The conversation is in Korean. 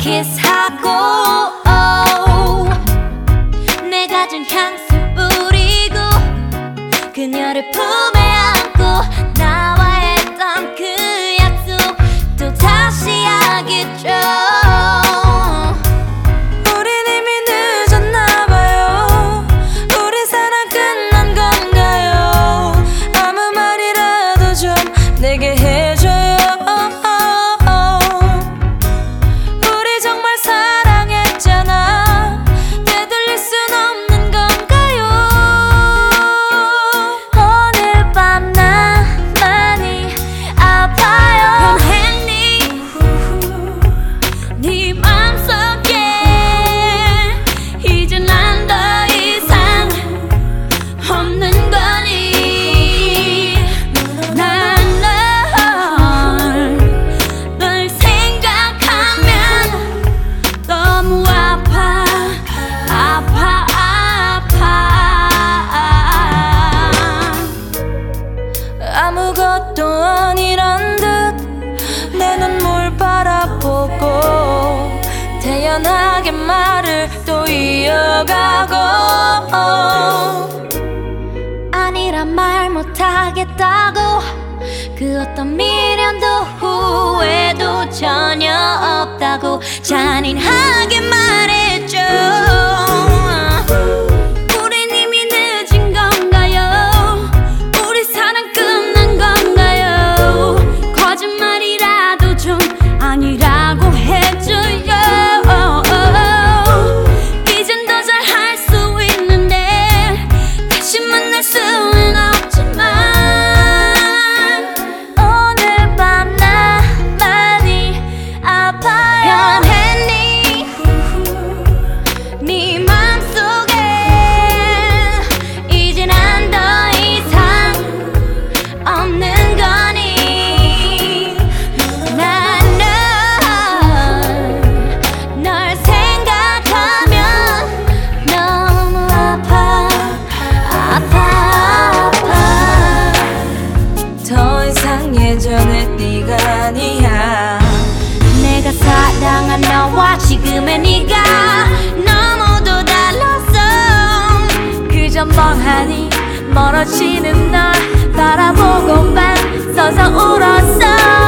키스하고 내 가진 향수 뿌리고 그녀를 품에 안고 나와 했던 그 약속 또 다시 하겠죠. 우린 이미 늦었나봐요. 우리 사랑 끝난 건가요? 아무 말이라도 좀 내게 해줘요. 우리 정말 사랑했잖아. 되돌릴 순 없는 건가요? 오늘 밤 나 많이 아파요. 변했니 네 맘속에 이제 난 더 이상 없는 거니. 난 널 생각하면 너무 아파 아파 아파. 아무것도 아니란 듯 내 눈물 바라보고 태연하게 말을 또 이어가고 아니란 말 못하겠다고 그 어떤 미련도 후회도 전혀 없다고 잔인하게 말했죠. 우린 이미 늦은 건가요? 우리 사랑 끝난 건가요? 거짓말이라도 좀 아니라고 해줘요. 이젠 더 잘할 수 있는데 다시 만날 수는 없지만 오늘 밤 나 많이 아파요. 변했니 네 맘속에 이제 난 더 이상 없는 거니. 난 널 생각하면 너무 아파 아파 아파. 더 이상 예전의 네가 아니야. 내가 사랑한 너와 지금의 네가 너무도 달랐어. 그저 멍하니 멀어지는 널 바라보고만 서서 울었어.